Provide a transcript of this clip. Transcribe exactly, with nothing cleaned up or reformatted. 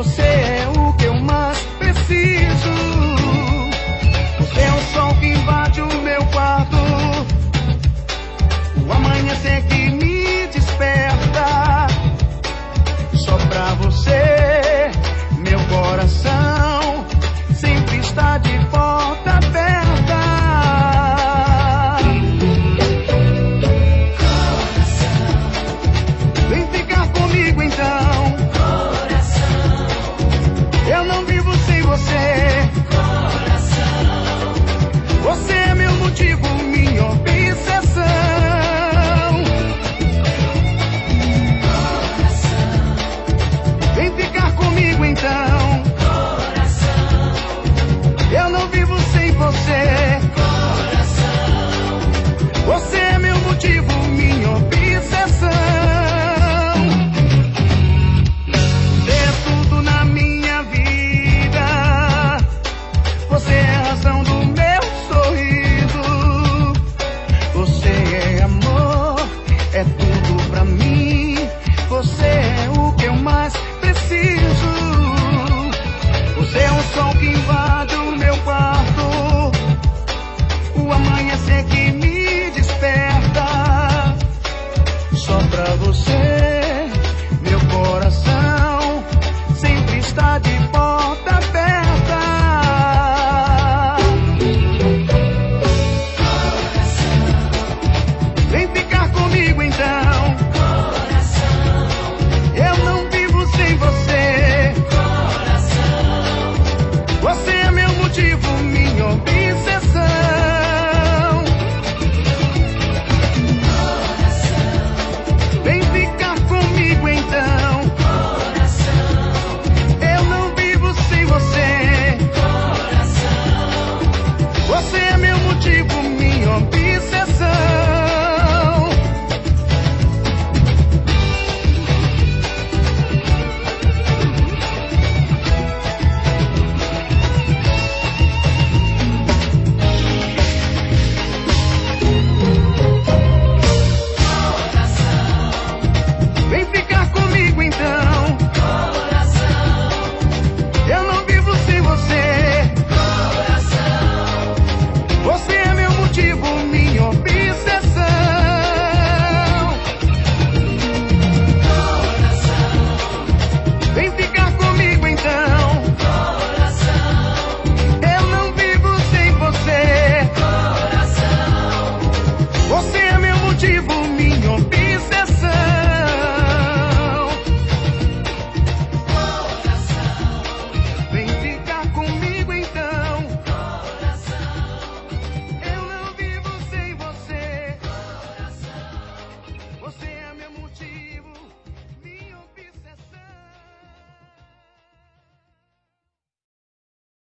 Você é o que eu mais preciso. Você é o sol que invade o meu quarto, o amanhecer que me desperta. Só pra você, meu coração sempre está de porta aberta. Coração, vem ficar comigo então. Coração, eu não vivo sem você. Coração, você é meu motivo, minha obsessão. Então, coração, eu não vivo sem você. Coração, você é meu motivo, minha obsessão. Você é tudo na minha vida. Você é a razão do meu sorriso. Você é amor, é tudo pra mim. Você é o que eu mais preciso. Você é o sol que invade o meu quarto, o amanhecer que me desperta. Só pra você, meu coração sempre está de porta aberta. Coração, vem ficar comigo então. Coração, eu não vivo sem você. Você é meu motivo, minha obsessão. Coração, vem ficar comigo então. Coração, eu não vivo sem você. Coração, você é meu motivo, minha obsessão. Você é meu motivo.